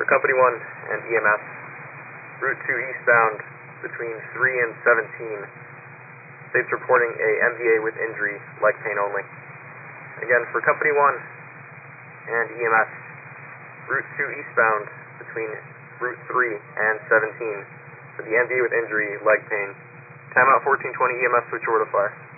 For Company 1 and EMS, Route 2 eastbound between 3 and 17. State's reporting a MVA with injury, leg pain only. Again, for Company 1 and EMS, Route 2 eastbound between Route 3 and 17. For the MVA with injury, leg pain. Timeout 1420 EMS, switch over to fire.